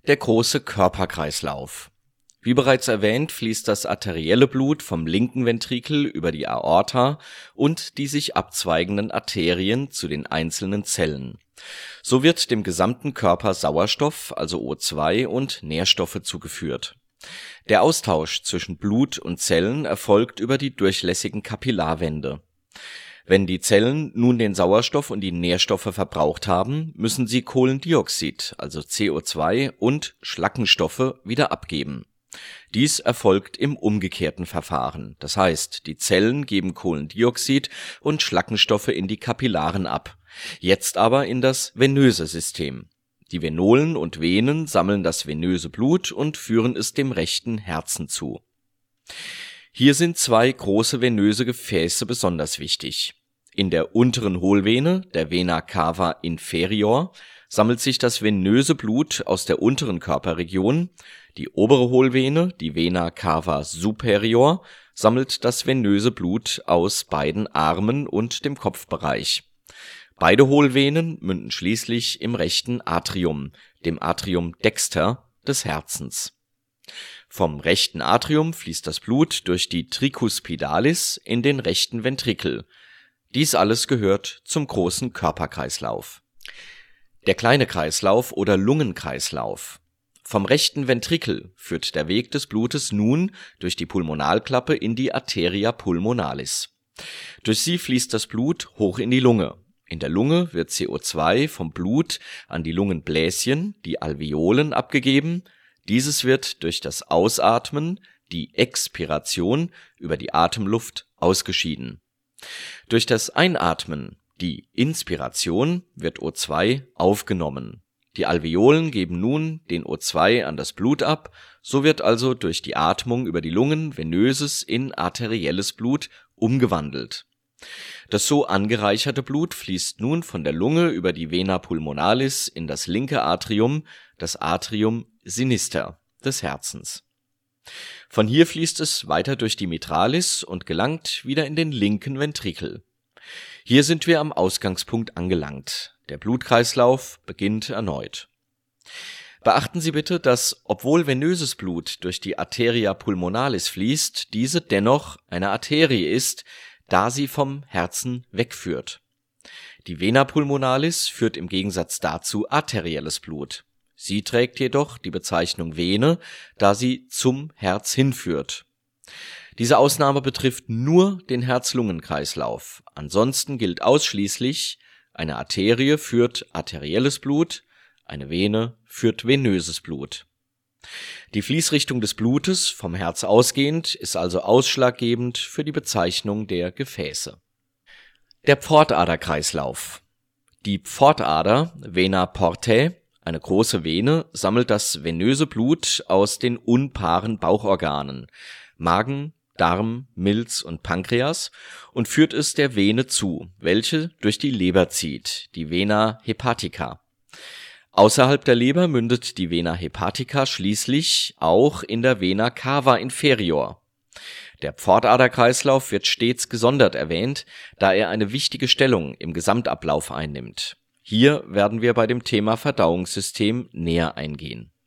Der große Körperkreislauf. Wie bereits erwähnt, fließt das arterielle Blut vom linken Ventrikel über die Aorta und die sich abzweigenden Arterien zu den einzelnen Zellen. So wird dem gesamten Körper Sauerstoff, also O2, und Nährstoffe zugeführt. Der Austausch zwischen Blut und Zellen erfolgt über die durchlässigen Kapillarwände. Wenn die Zellen nun den Sauerstoff und die Nährstoffe verbraucht haben, müssen sie Kohlendioxid, also CO2, und Schlackenstoffe wieder abgeben. Dies erfolgt im umgekehrten Verfahren, das heißt, die Zellen geben Kohlendioxid und Schlackenstoffe in die Kapillaren ab, jetzt aber in das venöse System. Die Venolen und Venen sammeln das venöse Blut und führen es dem rechten Herzen zu. Hier sind zwei große venöse Gefäße besonders wichtig. In der unteren Hohlvene, der Vena cava inferior, sammelt sich das venöse Blut aus der unteren Körperregion. Die obere Hohlvene, die Vena cava superior, sammelt das venöse Blut aus beiden Armen und dem Kopfbereich. Beide Hohlvenen münden schließlich im rechten Atrium, dem Atrium dexter des Herzens. Vom rechten Atrium fließt das Blut durch die Tricuspidalis in den rechten Ventrikel. Dies alles gehört zum großen Körperkreislauf. Der kleine Kreislauf oder Lungenkreislauf. Vom rechten Ventrikel führt der Weg des Blutes nun durch die Pulmonalklappe in die Arteria pulmonalis. Durch sie fließt das Blut hoch in die Lunge. In der Lunge wird CO2 vom Blut an die Lungenbläschen, die Alveolen, abgegeben. Dieses wird durch das Ausatmen, die Expiration, über die Atemluft ausgeschieden. Durch das Einatmen, die Inspiration, wird O2 aufgenommen. Die Alveolen geben nun den O2 an das Blut ab, so wird also durch die Atmung über die Lungen venöses in arterielles Blut umgewandelt. Das so angereicherte Blut fließt nun von der Lunge über die Vena pulmonalis in das linke Atrium, das Atrium sinister des Herzens. Von hier fließt es weiter durch die Mitralis und gelangt wieder in den linken Ventrikel. Hier sind wir am Ausgangspunkt angelangt. Der Blutkreislauf beginnt erneut. Beachten Sie bitte, dass, obwohl venöses Blut durch die Arteria pulmonalis fließt, diese dennoch eine Arterie ist, da sie vom Herzen wegführt. Die Vena pulmonalis führt im Gegensatz dazu arterielles Blut. Sie trägt jedoch die Bezeichnung Vene, da sie zum Herz hinführt. Diese Ausnahme betrifft nur den Herz-Lungen-Kreislauf. Ansonsten gilt ausschließlich, eine Arterie führt arterielles Blut, eine Vene führt venöses Blut. Die Fließrichtung des Blutes, vom Herz ausgehend, ist also ausschlaggebend für die Bezeichnung der Gefäße. Der Pfortaderkreislauf. Die Pfortader, Vena portae, eine große Vene, sammelt das venöse Blut aus den unpaaren Bauchorganen, Magen, Darm, Milz und Pankreas, und führt es der Vene zu, welche durch die Leber zieht, die Vena hepatica. Außerhalb der Leber mündet die Vena hepatica schließlich auch in der Vena cava inferior. Der Pfortaderkreislauf wird stets gesondert erwähnt, da er eine wichtige Stellung im Gesamtablauf einnimmt. Hier werden wir bei dem Thema Verdauungssystem näher eingehen.